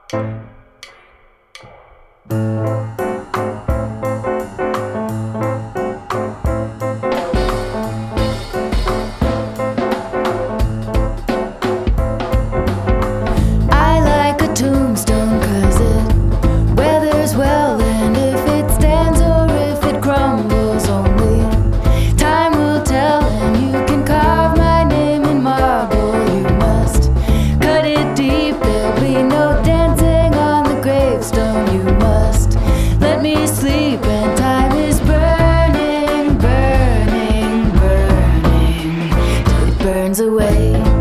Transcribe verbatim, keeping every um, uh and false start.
I like a tombstone 'cause it weathers well, and if it stands or if it crumbles, only time will tell. And you can carve my name in marble. You must cut it deep, there'll be no dancing on the gravestone. You must let me sleep, and time is burning, burning, burning till it burns away.